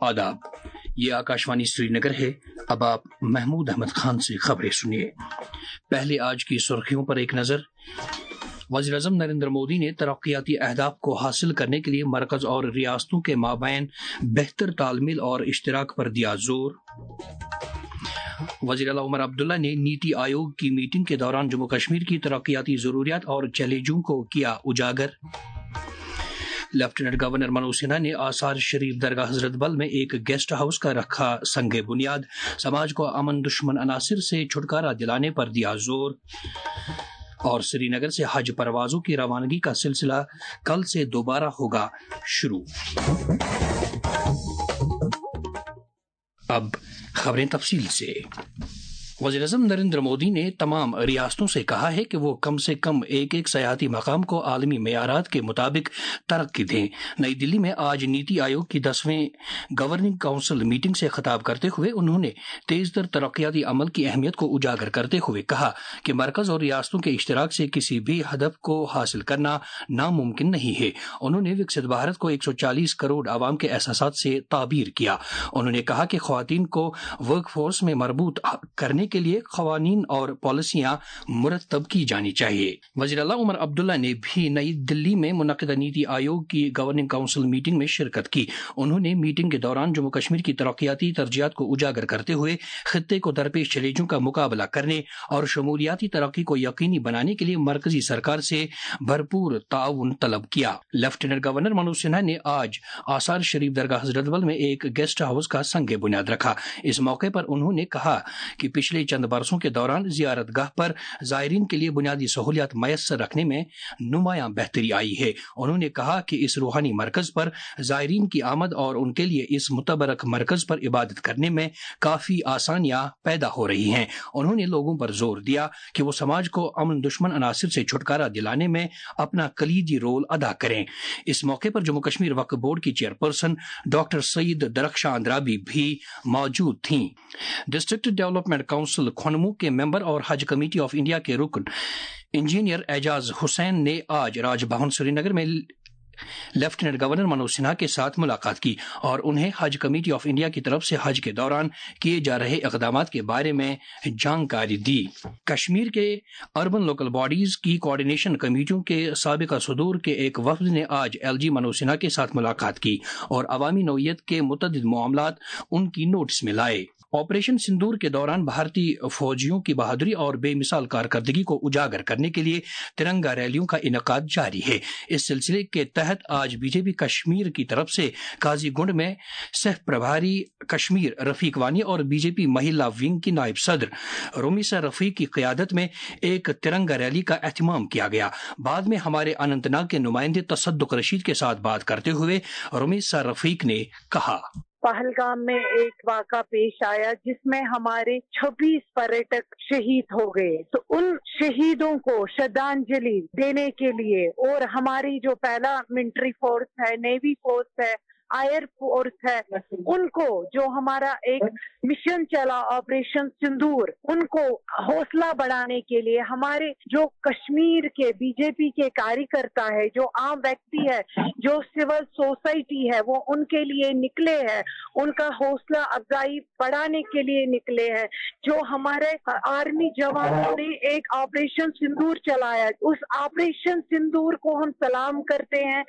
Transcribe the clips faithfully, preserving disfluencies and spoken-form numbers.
آداب، یہ آکاشوانی سری نگر ہے۔ اب آپ محمود احمد خان سے خبریں سنیے۔ پہلے آج کی سرخیوں پر ایک نظر۔ وزیر اعظم نریندر مودی نے ترقیاتی اہداف کو حاصل کرنے کے لیے مرکز اور ریاستوں کے مابین بہتر تال میل اور اشتراک پر دیا زور۔ وزیر اعلیٰ عمر عبداللہ نے نیتی آیوگ کی میٹنگ کے دوران جموں کشمیر کی ترقیاتی ضروریات اور چیلنجوں کو کیا اجاگر۔ لیفٹیننٹ گورنر منوج سنہا نے آثار شریف درگاہ حضرت بل میں ایک گیسٹ ہاؤس کا رکھا سنگ بنیاد۔ سماج کو امن دشمن عناصر سے چھٹکارا دلانے پر دیا زور۔ اور سری نگر سے حج پروازوں کی روانگی کا سلسلہ کل سے دوبارہ ہوگا شروع۔ اب خبریں تفصیل سے۔ وزیر اعظم نریندر مودی نے تمام ریاستوں سے کہا ہے کہ وہ کم سے کم ایک ایک سیاحتی مقام کو عالمی معیارات کے مطابق ترقی دیں۔ نئی دلی میں آج نیتی آیوگ کی دسویں گورننگ کونسل میٹنگ سے خطاب کرتے ہوئے انہوں نے تیز تر ترقیاتی عمل کی اہمیت کو اجاگر کرتے ہوئے کہا کہ مرکز اور ریاستوں کے اشتراک سے کسی بھی ہدف کو حاصل کرنا ناممکن نہیں ہے۔ انہوں نے وکست بھارت کو ایک سو چالیس کروڑ عوام کے احساسات سے تعبیر کیا۔ انہوں نے کہا کہ خواتین کو ورک فورس میں مربوط کرنے کے لیے قوانین اور پالیسیاں مرتب کی جانی چاہیے۔ وزیر اعلیٰ عمر عبداللہ نے بھی نئی دلی میں منعقدہ نیتی آیوگ کی گورننگ کونسل میٹنگ میں شرکت کی۔ انہوں نے میٹنگ کے دوران جموں کشمیر کی ترقیاتی ترجیحات کو اجاگر کرتے ہوئے خطے کو درپیش چیلنجوں کا مقابلہ کرنے اور شمولیاتی ترقی کو یقینی بنانے کے لیے مرکزی سرکار سے بھرپور تعاون طلب کیا۔ لیفٹیننٹ گورنر منوج سنہا نے آج آثار شریف درگاہ حضرت بل میں ایک گیسٹ ہاؤس کا سنگ بنیاد رکھا۔ اس موقع پر انہوں نے کہا کہ پچھلے چند برسوں کے دوران زیارت گاہ پر زائرین کے لیے بنیادی سہولیات میسر رکھنے میں نمایاں بہتری آئی ہے۔ انہوں نے کہا کہ اس روحانی مرکز پر زائرین کی آمد اور ان کے لیے اس متبرک مرکز پر عبادت کرنے میں کافی آسانیاں پیدا ہو رہی ہیں۔ انہوں نے لوگوں پر زور دیا کہ وہ سماج کو امن دشمن عناصر سے چھٹکارا دلانے میں اپنا کلیدی رول ادا کریں۔ اس موقع پر جموں کشمیر وقف بورڈ کی چیئرپرسن ڈاکٹر سعید درخشاں اندرابی بھی موجود تھیں۔ ڈسٹرکٹ ڈیولپمنٹ کونسل کھنمو کے ممبر اور حج کمیٹی آف انڈیا کے رکن انجینئر اعجاز حسین نے آج راج بھون سری نگر میں لیفٹیننٹ گورنر منوج سنہا کے ساتھ ملاقات کی اور انہیں حج کمیٹی آف انڈیا کی طرف سے حج کے دوران کیے جا رہے اقدامات کے بارے میں جانکاری دی۔ کشمیر کے اربن لوکل باڈیز کی کوارڈینیشن کمیٹیوں کے سابقہ صدور کے ایک وفد نے آج ایل جی منوج سنہا کے ساتھ ملاقات کی اور عوامی نوعیت کے متعدد معاملات ان کی نوٹس میں لائے۔ آپریشن سندور کے دوران بھارتی فوجیوں کی بہادری اور بے مثال کارکردگی کو اجاگر کرنے کے لیے ترنگا ریلیوں کا انعقاد جاری ہے۔ اس سلسلے کے تحت آج بی جے پی کشمیر کی طرف سے قاضی گنڈ میں سہ پربھاری کشمیر رفیق وانی اور بی جے پی مہیلا ونگ کی نائب صدر رومیسا رفیق کی قیادت میں ایک ترنگا ریلی کا اہتمام کیا گیا۔ بعد میں ہمارے اننت ناگ کے نمائندے تصدق رشید کے ساتھ بات کرتے ہوئے رومیسا رفیق نے کہا، پہلگام میں ایک واقعہ پیش آیا جس میں ہمارے چھبیس پریٹک شہید ہو گئے، تو ان شہیدوں کو شردھانجلی دینے کے لیے اور ہماری جو پہلا ملٹری فورس ہے، نیوی فورس ہے، ایئر فورس ہے، ان کو جو ہمارا ایک مشن چلا آپریشن سندور، ان کو حوصلہ بڑھانے کے لیے ہمارے جو کشمیر کے بی جے پی کے کاریہ کرتا ہے، جو عام ویکتی ہے، جو سول سوسائٹی ہے، وہ ان کے لیے نکلے ہیں، ان کا حوصلہ افزائی بڑھانے کے لیے نکلے ہیں۔ جو ہمارے آرمی جوانوں نے ایک آپریشن سندور چلایا، اس آپریشن سندور کو ہم سلام کرتے ہیں۔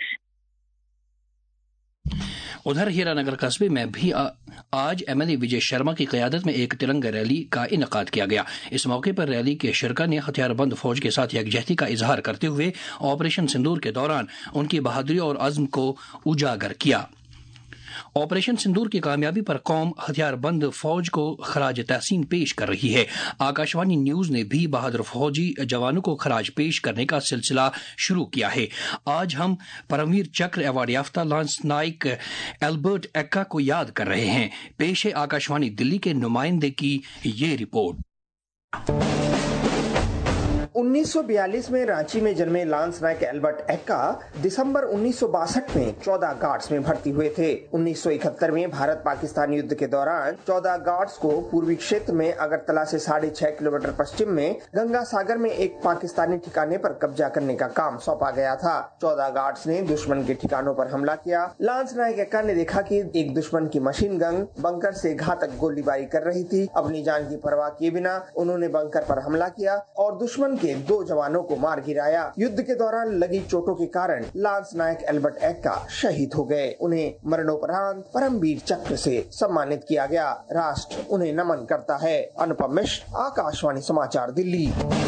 ادھر ہیرا نگر قصبے میں بھی آج M L A Vijay Sharma کی قیادت میں ایک ترنگا ریلی کا انعقاد کیا گیا۔ اس موقع پر ریلی کے شرکا نے ہتھیار بند فوج کے ساتھ یکجہتی کا اظہار کرتے ہوئے آپریشن سندور کے دوران ان کی بہادری اور عزم کو اجاگر کیا۔ آپریشن سندور کی کامیابی پر قوم ہتھیار بند فوج کو خراج تحسین پیش کر رہی ہے۔ آکاشوانی نیوز نے بھی بہادر فوجی جوانوں کو خراج پیش کرنے کا سلسلہ شروع کیا ہے۔ آج ہم پرمویر چکر ایوارڈ یافتہ لانس نائک البرٹ ایکا کو یاد کر رہے ہیں۔ پیش ہے آکاشوانی دلی کے نمائندے کی یہ رپورٹ۔ उन्नीस सौ बयालीस में रांची में जन्मे लांस नायक एल्बर्ट एक्का दिसंबर उन्नीस सौ बासठ में चौदह गार्ड्स में भर्ती हुए थे। उन्नीस सौ इकहत्तर में भारत पाकिस्तान युद्ध के दौरान चौदह गार्ड्स को पूर्वी क्षेत्र में अगरतला से साढ़े छह किलोमीटर पश्चिम में गंगा सागर में एक पाकिस्तानी ठिकाने पर कब्जा करने का काम सौंपा गया था। चौदह गार्ड्स ने दुश्मन के ठिकानों पर हमला किया। लांस नायक एक्का ने देखा कि एक दुश्मन की मशीन गन बंकर से घातक गोलीबारी कर रही थी। अपनी जान की परवाह किए बिना उन्होंने बंकर पर हमला किया और दुश्मन के दो जवानों को मार गिराया। युद्ध के दौरान लगी चोटों के कारण लांस नायक एल्बर्ट एक्का शहीद हो गए। उन्हें मरणोपरांत परमवीर चक्र से सम्मानित किया गया। राष्ट्र उन्हें नमन करता है। अनुपम मिश्र, आकाशवाणी समाचार, दिल्ली।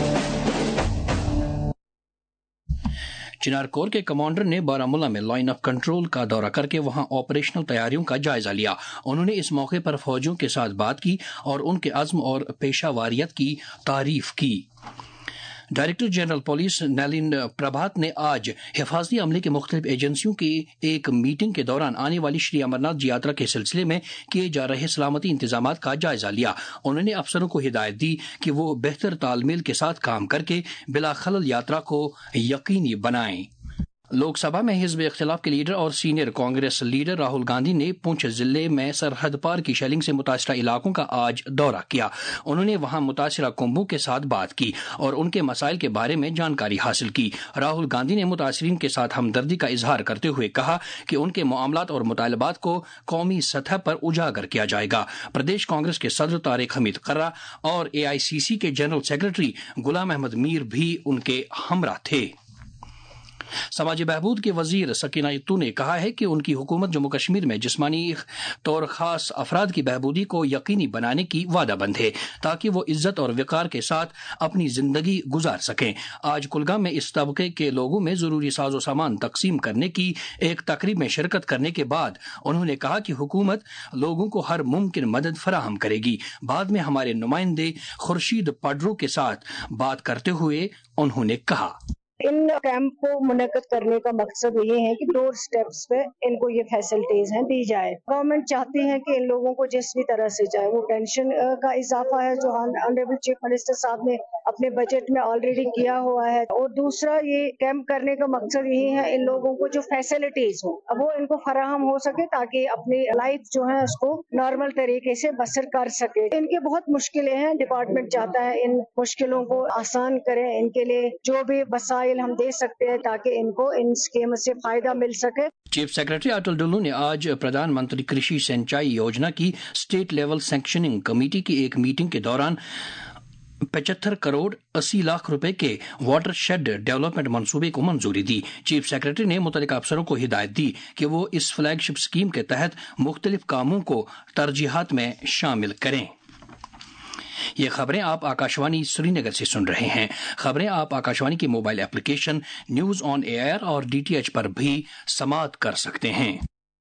चिनार कोर के कमांडर ने बारामूला में लाइन ऑफ कंट्रोल का दौरा करके वहां ऑपरेशनल तैयारियों का जायजा लिया। उन्होंने इस मौके पर फौजियों के साथ बात की और उनके अज़्म और पेशावारियत की तारीफ की। Director general police Nalin Prabhat ने आज हिफाजती अमले की मुख्तलिफ एजेंसियों की एक मीटिंग के दौरान आने वाली श्री अमरनाथ जी यात्रा के सिलसिले में किए जा रहे सलामती इंतजाम का जायजा लिया। उन्होंने अफसरों को हिदायत दी कि वो बेहतर तालमेल के साथ काम करके बिला खलल यात्रा को यकीनी बनाएं। लोकसभा में हिज़्ब इख्तिलाफ के लीडर और सीनियर कांग्रेस लीडर राहुल गांधी ने पुंछ जिले में सरहद पार की शेलिंग से मुतासरा इलाकों का आज दौरा किया। उन्होंने वहां मुतासरा कुंभों के साथ बात की और उनके मसाइल के बारे में जानकारी हासिल की। राहुल गांधी ने मुतासरीन के साथ हमदर्दी का इजहार करते हुए कहा कि उनके मामलात और मुतालबात को कौमी सतह पर उजागर किया जाएगा। प्रदेश कांग्रेस के सदर तारिक हमीद कर्रा और ए आई सी सी के जनरल सेक्रेटरी गुलाम अहमद मीर भी उनके हमरा थे। समाजी बहबूद के वजीर सकीना इत्तू ने कहा है कि उनकी हुकूमत जम्मू कश्मीर में जिस्मानी तौर खास अफराद की बहबूदी को यकीनी बनाने की वादाबंद है ताकि वो इज्जत और वक़ार के साथ अपनी जिंदगी गुजार सकें। आज कुलगाम में इस तबके के लोगों में जरूरी साजो सामान तकसीम करने की एक तकरीब में शिरकत करने के बाद उन्होंने कहा कि हुकूमत लोगों को हर मुमकिन मदद फराहम करेगी। बाद में हमारे नुमाइंदे खुर्शीद पडरू के साथ बात करते हुए उन्होंने कहा, इन कैंप को मुनक्कद करने का मकसद ये है कि डोर स्टेप्स पे इनको ये फैसिलिटीज हैं दी जाए। गवर्नमेंट चाहती है कि इन लोगों को जिस भी तरह से चाहे वो पेंशन का इजाफा है जो ऑनरेबल चीफ मिनिस्टर साहब ने अपने बजट में ऑलरेडी किया हुआ है, और दूसरा ये कैंप करने का मकसद यही है इन लोगों को जो फैसिलिटीज हो वो इनको फराहम हो सके ताकि अपनी लाइफ जो है उसको नॉर्मल तरीके से बसर कर सके। इनकी बहुत मुश्किलें हैं, डिपार्टमेंट चाहता है इन मुश्किलों को आसान करें, इनके लिए जो भी वसाइल हम दे सकते हैं ताकि इनको इन स्कीम से फायदा मिल सके। चीफ सेक्रेटरी अटल डुल्लू ने आज प्रधानमंत्री कृषि सिंचाई योजना की स्टेट लेवल सैंक्शनिंग कमेटी की एक मीटिंग के दौरान पचहत्तर करोड़ अस्सी लाख रुपए के वाटर शेड डेवलपमेंट मंसूबे को मंजूरी दी। चीफ सेक्रेटरी ने मुतल्लिका अफसरों को हिदायत दी कि वो इस फ्लैगशिप स्कीम के तहत मुख्तलिफ कामों को तरजीहात में शामिल करें। ये खबरें आप आकाशवाणी श्रीनगर से सुन रहे हैं। खबरें आप आकाशवाणी के mobile application news on air और डी टी एच पर भी समाअत कर सकते हैं।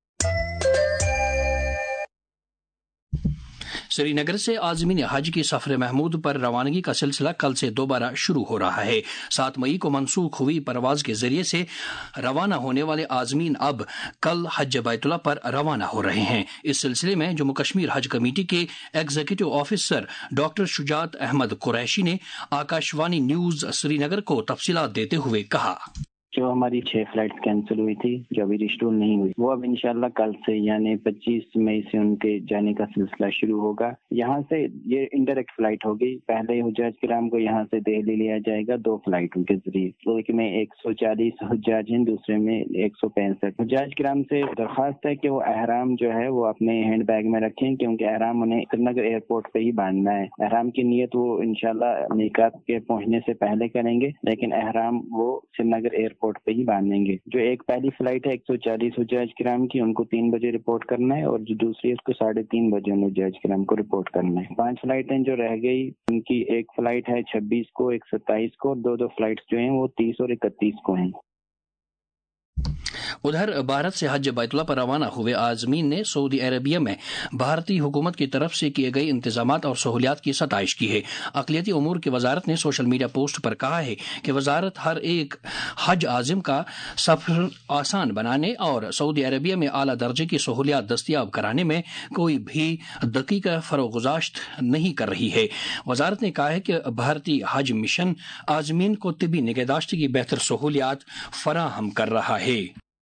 श्रीनगर से आज़मीन हज की सफर महमूद पर रवानगी का सिलसिला कल से दोबारा शुरू हो रहा है। सात मई को मनसूख हुई परवाज के जरिए से रवाना होने वाले आज़मीन अब कल हज बैतुल्लाह पर रवाना हो रहे हैं। इस सिलसिले में जम्मू कश्मीर हज कमेटी के executive officer doctor Shujat Ahmad Qureshi ने आकाशवाणी न्यूज श्रीनगर को तफसीलात देते हुए कहा, जो हमारी छह फ्लाइट कैंसिल हुई थी जो अभी रिस्टोर नहीं हुई वो अब इंशाल्लाह कल से यानी पच्चीस मई से उनके जाने का सिलसिला शुरू होगा। यहाँ से ये इंडायरेक्ट फ्लाइट होगी। पहले हुज्जाज किराम को यहाँ से दिल्ली लिया जाएगा दो फ्लाइटों के जरिए। एक में एक सौ चालीस हुज्जाज हैं, दूसरे में एक सौ पैंसठ। हुज्जाज किराम से दरख्वास्त है कि वो अहराम जो है वो अपने हैंड बैग में रखें क्योंकि अहराम उन्हें श्रीनगर एयरपोर्ट पे ही बांधना है। अहराम की नीयत वो इंशाल्लाह मीकात के पहुंचने से पहले करेंगे, लेकिन अहराम वो श्रीनगर एयरपोर्ट पे ही बांधेंगे। जो एक पहली फ्लाइट है एक सौ चालीस हुज्जाज किराम की, उनको तीन बजे रिपोर्ट करना है, और जो दूसरी है उसको साढ़े तीन बजे उन हुज्जाज किराम को रिपोर्ट करना है। पांच फ्लाइटें जो रह गई उनकी एक फ्लाइट है छब्बीस को, एक सत्ताईस को, और दो दो फ्लाइट्स जो हैं वो तीस और इकतीस को हैं। उधर भारत से हज बैतुल्ला पर रवाना हुए आजमीन ने सऊदी अरबिया में भारतीय हुकूमत की तरफ से किए गए इंतजामात और सहूलियात की सताइश की है। अक़लियती उमूर की वजारत ने सोशल मीडिया पोस्ट पर कहा है कि वजारत हर एक हज आजिम का सफर आसान बनाने और सऊदी अरबिया में आला दर्जे की सहूलियात दस्तियाब कराने में कोई भी दकीका फरोगुज़ाश्त नहीं कर रही है। वजारत ने कहा है कि भारतीय हज मिशन आजमीन को तिबी निगहदाश्त की बेहतर सहूलियात फराहम कर रहा है।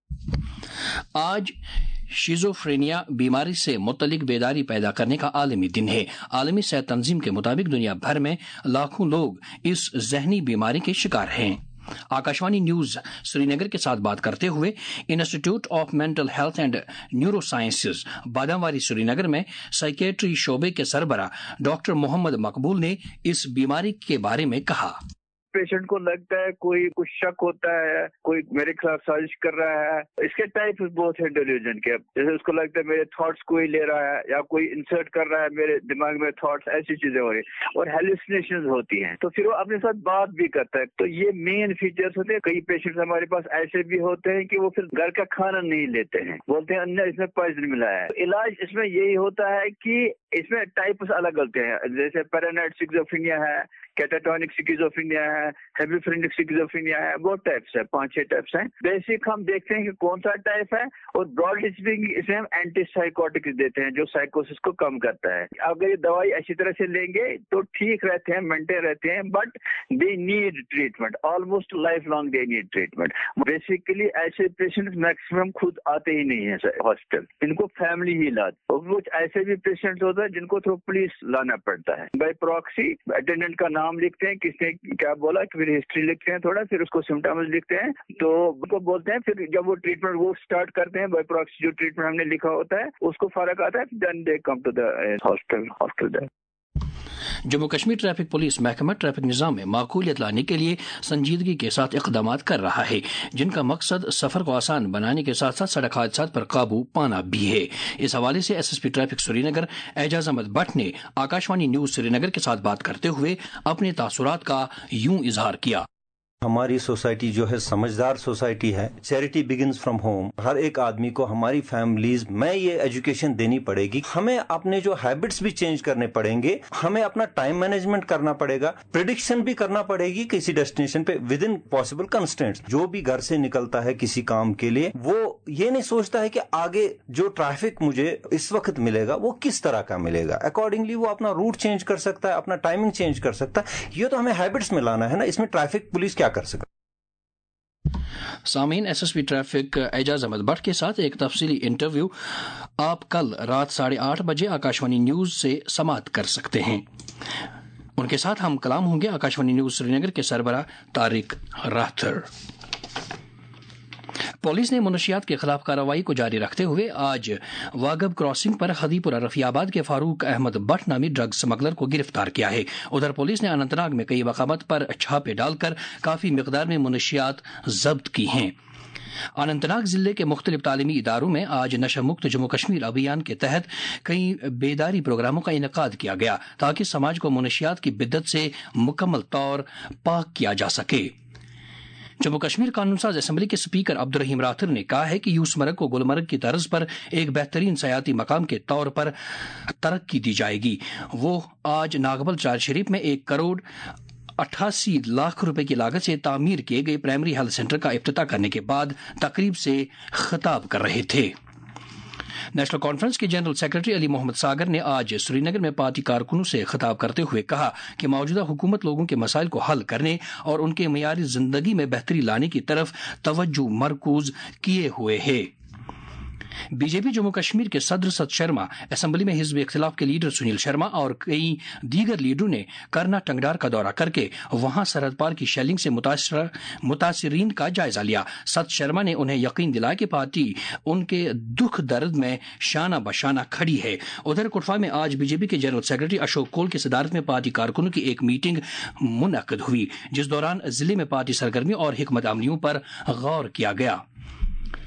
आज शिज़ोफ्रेनिया बीमारी से मुतल्लिक बेदारी पैदा करने का आलमी दिन है। आलमी सेहत तंजीम के मुताबिक दुनिया भर में लाखों लोग इस जहनी बीमारी के शिकार हैं। आकाशवाणी न्यूज श्रीनगर के साथ बात करते हुए institute of mental health and neuro sciences Badamwari Srinagar में साइकेट्री शोबे के सरबरा डॉक्टर मोहम्मद मकबूल ने इस बीमारी के बारे में कहा। पेशेंट को लगता है कोई कुछ शक होता है, कोई मेरे खिलाफ साजिश कर रहा है। इसके टाइप बहुत है डिल्यूजन के, जैसे उसको लगता है मेरे थॉट्स कोई ले रहा है या कोई इंसर्ट कर रहा है मेरे दिमाग में थॉट्स, ऐसी चीजें हो रही और हेलुसिनेशंस होती हैं। तो फिर वो अपने साथ बात भी करता है। तो ये मेन फीचर्स होते हैं। कई पेशेंट्स हमारे पास ऐसे भी होते हैं कि वो फिर घर का खाना नहीं लेते हैं, बोलते हैं अन्य इसमें पॉइजन मिला है। तो इलाज इसमें यही होता है कि इसमें टाइप्स अलग होते हैं, जैसे पैरानॉइड स्किज़ोफ्रेनिया है, कैटाटोनिक स्किज़ोफ्रेनिया है, हेमिफ्रेनिक स्किज़ोफ्रेनिया है, वो टाइप्स है, पांच छह टाइप्स हैं। बेसिक हम देखते हैं कि कौन सा टाइप है और ब्रॉडली स्पीकिंग इसमें हम एंटी साइकोटिक्स देते हैं जो साइकोसिस को कम करता है। अगर ये दवाई अच्छी तरह से लेंगे तो ठीक रहते हैं, मेंटेन रहते हैं, but they need treatment, almost life long they need treatment. Basically ऐसे पेशेंट मैक्सिमम खुद आते ही नहीं है हॉस्पिटल, इनको फैमिली ही लाती। और कुछ ऐसे भी पेशेंट होता है जिनको तो पुलिस लाना पड़ता है। बाय प्रॉक्सी अटेंडेंट का नाम लिखते हैं, किसने क्या बोला, फिर हिस्ट्री लिखते हैं थोड़ा, फिर उसको सिम्टम्स लिखते हैं, तो उनको बोलते हैं। फिर जब वो ट्रीटमेंट वो स्टार्ट करते हैं, बाय प्रॉक्सी जो ट्रीटमेंट हमने लिखा होता है उसको फर्क आता है, then they come to the hospital hospital Jammu Kashmir traffic police महकमा ट्रैफिक निज़ाम में माकूलियत लाने के लिए संजीदगी के साथ इक़दामात कर रहा है, जिनका मकसद सफर को आसान बनाने के साथ साथ सड़क हादसात पर काबू पाना भी है। इस हवाले से S S P traffic Srinagar Ejaz Ahmad Bhat ने आकाशवाणी न्यूज श्रीनगर के साथ बात करते हुए अपने तासुरात का यूं इजहार किया। हमारी सोसाइटी जो है समझदार सोसाइटी है, चैरिटी बिगिंस फ्रॉम होम। हर एक आदमी को, हमारी फैमिलीज में ये एजुकेशन देनी पड़ेगी। हमें अपने जो हैबिट्स भी चेंज करने पड़ेंगे, हमें अपना टाइम मैनेजमेंट करना पड़ेगा, प्रिडिक्शन भी करना पड़ेगी किसी डेस्टिनेशन पे विद इन पॉसिबल कंस्ट्रेंट्स। जो भी घर से निकलता है किसी काम के लिए, वो ये नहीं सोचता है कि आगे जो ट्रैफिक मुझे इस वक्त मिलेगा वो किस तरह का मिलेगा। अकॉर्डिंगली वो अपना रूट चेंज कर सकता है, अपना टाइमिंग चेंज कर सकता है। ये तो हमें हैबिट्स में लाना है ना, इसमें ट्रैफिक पुलिस क्या कर सकता। सामीन S S P traffic Ejaz Ahmad Bhat के साथ एक तफसीली इंटरव्यू आप कल रात साढ़े आठ बजे आकाशवाणी न्यूज से समाप्त कर सकते हैं। उनके साथ हम कलाम होंगे आकाशवाणी न्यूज श्रीनगर के सरबरा तारिक राथर। पुलिस ने मनशियात के खिलाफ कार्रवाई को जारी रखते हुए आज वागब क्रॉसिंग पर हदीपुरा रफियाबाद के फारूक अहमद भट्ट नामी ड्रग स्मगलर को गिरफ्तार किया है। उधर पुलिस ने अनंतनाग में कई मकामात पर छापे डालकर काफी मिकदार में मनशियात जब्त की हैं। अनंतनाग जिले के मुख्तलिफ तालीमी इदारों में आज नशा मुक्त जम्मू कश्मीर अभियान के तहत कई बेदारी प्रोग्रामों का इनेकाद किया गया ताकि समाज को मनशियात की बिद्दत से मुकम्मल तौर पाक किया जा सके। जम्मू कश्मीर कानून साज असेंबली के स्पीकर अब्दुल रहीम राथर ने कहा है कि यूसमर्ग को गुलमर्ग की तर्ज पर एक बेहतरीन सयाती मकाम के तौर पर तरक्की दी जाएगी। वो आज नागबल चार शरीफ में एक करोड़ अट्ठासी लाख रुपए की लागत से तामीर किए गए प्राइमरी हेल्थ सेंटर का इफ्तिताह करने के बाद तकरीब से खिताब कर रहे थे। नेशनल कॉन्फ्रेंस के जनरल सेक्रेटरी अली मोहम्मद सागर ने आज श्रीनगर में पार्टी कारकुनों से खिताब करते हुए कहा कि मौजूदा हुकूमत लोगों के मसाइल को हल करने और उनके मयारी जिंदगी में बेहतरी लाने की तरफ तवज्जो मरकूज किए हुए है। बीजेपी जम्मू कश्मीर के सदर सत शर्मा, असेंबली में हिज़्ब इख्तिलाफ के लीडर सुनील शर्मा और कई दीगर लीडरों ने करना टंगडार का दौरा करके वहां सरहद पार की शेलिंग से मुतासिरीन का जायजा लिया। सत शर्मा ने उन्हें यकीन दिलाया कि पार्टी उनके दुख दर्द में शाना बशाना खड़ी है। उधर कुटवा में आज बीजेपी के जनरल सेक्रेटरी अशोक कोल की सदारत में पार्टी कारकुनों की एक मीटिंग मुनक्कद हुई, जिस दौरान जिले में पार्टी सरगर्मी और हिकमत अमलियों पर गौर किया गया।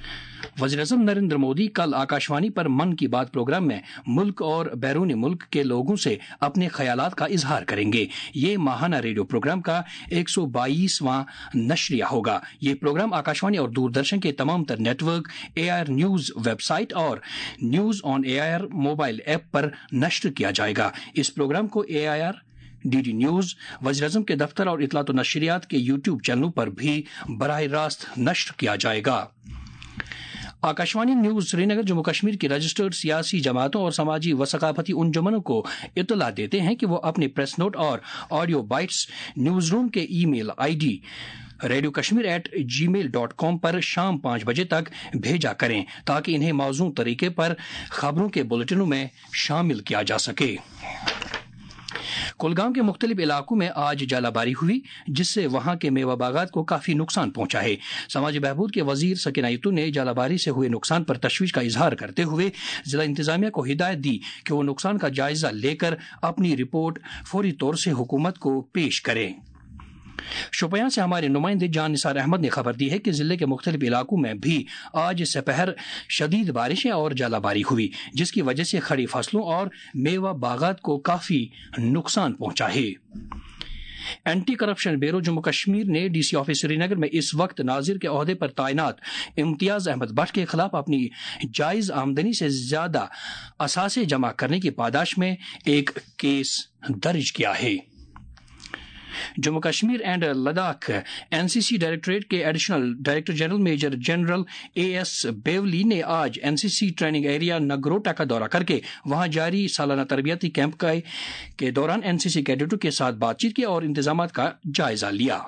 वज़ीर आज़म नरेंद्र मोदी कल आकाशवाणी पर मन की बात प्रोग्राम में मुल्क और बैरून मुल्क के लोगों से अपने ख्यालात का इजहार करेंगे। ये माहाना रेडियो प्रोग्राम का एक सौ बाईसवां नशरिया होगा। ये प्रोग्राम आकाशवाणी और दूरदर्शन के तमाम तर network, A I R news website और news on A I R mobile app पर नश्र किया जाएगा। इस प्रोग्राम को A I R, D D news, वज़ीर आज़म के दफ्तर और इतलात व नशरियात के यूट्यूब चैनलों पर भी बराह रास्त नश्र किया जाएगा। आकाशवाणी न्यूज श्रीनगर जम्मू कश्मीर की रजिस्टर्ड सियासी जमातों और समाजी व सकाफती उनजुमनों को इत्तला देते हैं कि वो अपने प्रेस नोट और ऑडियो बाइट्स न्यूज रूम के email I D radio Kashmir at Gmail dot com पर शाम पाँच बजे तक भेजा करें ताकि इन्हें मौजूद तरीके पर खबरों के बुलेटिनों में शामिल किया जा सके। कुलगाम के मुख्तलिफ इलाकों में आज जालाबारी हुई जिससे वहां के मेवा बागात को काफी नुकसान पहुंचा है। समाजी बहबूद के वजीर सकीना यतू ने जालाबारी से हुए नुकसान पर तशवीश का इजहार करते हुए जिला इंतजामिया को हिदायत दी कि वो नुकसान का जायजा लेकर अपनी रिपोर्ट फौरी तौर से हुकूमत को पेश करें। शोपियां से हमारे नुमाइंदे जान निसार अहमद ने खबर दी है कि जिले के मुख्तलिफ इलाकों में भी आज सपहर शदीद बारिशें और जालाबारी हुई जिसकी वजह से खड़ी फसलों और मेवा बागात को काफी नुकसान पहुंचा है। Anti corruption bureau Jammu Kashmir ने डी सी ऑफिस श्रीनगर में इस वक्त नाजिर के ओहदे पर तैनात इम्तियाज अहमद भट्ट के खिलाफ अपनी जायज आमदनी से ज्यादा असासे जमा करने की पादाश में एक केस दर्ज किया है। Jammu Kashmir and Ladakh NCC directorate के additional director general major general A S Bewli ने आज एनसीसी ट्रेनिंग एरिया नगरोटा का दौरा करके वहां जारी सालाना तरबियती कैंप के दौरान एनसीसी कैडेटों के साथ बातचीत की और इंतजामात का जायजा लिया।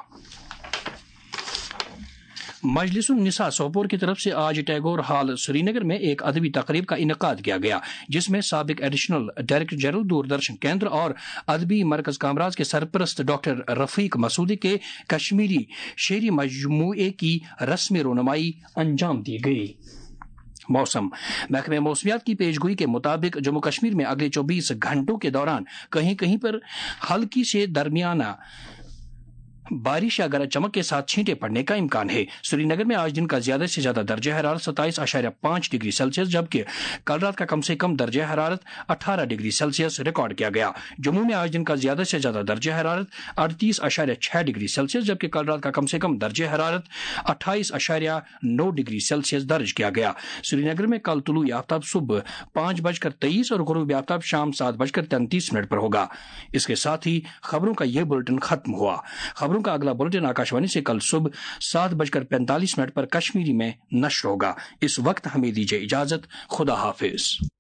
मजलिसुन निसा सोपोर की तरफ से आज टैगोर हॉल श्रीनगर में एक अदबी तकरीब का इनकाद किया गया जिसमें साबिक एडिशनल डायरेक्टर जनरल दूरदर्शन केंद्र और अदबी मरकज कामराज के सरपरस्त डॉक्टर रफीक मसूदी के कश्मीरी शेरी मजमूए की रस्म रोनुमाई अंजाम दी गई। मौसम महकमे मौसमियात की पेशगोई के मुताबिक जम्मू कश्मीर में अगले चौबीस घंटों के दौरान कहीं कहीं पर हल्की से दरमियाना बारिश या गरज चमक के साथ छींटे पड़ने का इम्कान है। श्रीनगर में आज दिन का ज्यादा से ज्यादा दर्जा हरारत सत्ताईस आशार्य पांच डिग्री सेल्सियस जबकि कल रात का कम से कम दर्जा हरारत अठारह डिग्री सेल्सियस रिकॉर्ड किया गया। जम्मू में आज दिन का ज्यादा से ज्यादा दर्जा हरारत अड़तीस आशार्य छह डिग्री सेल्सियस जबकि कल रात का कम से कम दर्जा हरारत अट्ठाईस आशार्य नौ डिग्री सेल्सियस दर्ज किया गया। श्रीनगर में कल तुलू आफ्ताब सुबह पांच बजकर तेईस और गुरूब आफ्ताब शाम सात बजकर तैंतीस मिनट पर होगा। इसके साथ ही खबरों का यह बुलेटिन खत्म हुआ। खबरों का अगला बुलेटिन आकाशवाणी से कल सुबह सात बजकर पैंतालीस मिनट पर कश्मीरी में नश्र होगा। इस वक्त हमें दीजिए इजाजत। खुदा हाफिज।